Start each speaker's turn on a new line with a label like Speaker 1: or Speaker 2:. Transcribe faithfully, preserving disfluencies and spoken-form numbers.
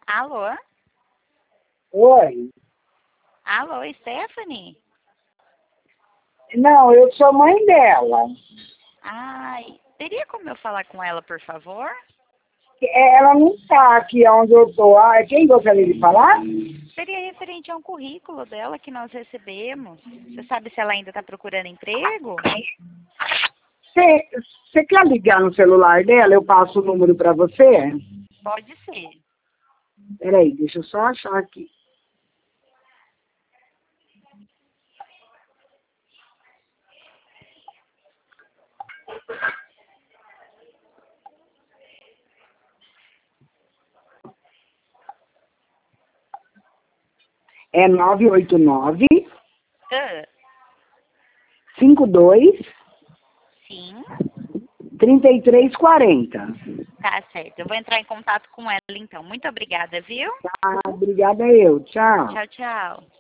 Speaker 1: Alô?
Speaker 2: Oi.
Speaker 1: Alô, Stephanie?
Speaker 2: Não, eu sou mãe dela.
Speaker 1: Ai, teria como eu falar com ela, por favor?
Speaker 2: Ela não está aqui onde eu estou. Ah, quem gostaria de falar?
Speaker 1: Seria referente a um currículo dela que nós recebemos. Você sabe se ela ainda está procurando emprego?
Speaker 2: Você quer ligar no celular dela? Eu passo o número para você?
Speaker 1: Pode ser.
Speaker 2: Peraí, deixa eu só achar aqui. É nove oito nove,
Speaker 1: Ah,
Speaker 2: cinco dois,
Speaker 1: sim,
Speaker 2: três três quatro zero.
Speaker 1: tá certo. Eu vou entrar em contato com ela então. Muito obrigada, viu?
Speaker 2: Ah, obrigada eu. Tchau.
Speaker 1: Tchau, tchau.